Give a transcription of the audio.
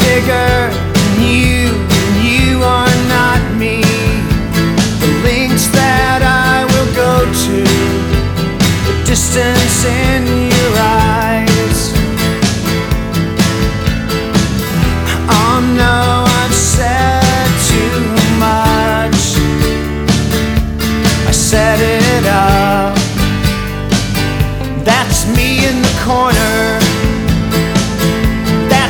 bigger than you are not me. The links that I will go to, the distance in your eyes. Oh no, I've said too much. I set it up. That's me in the corner,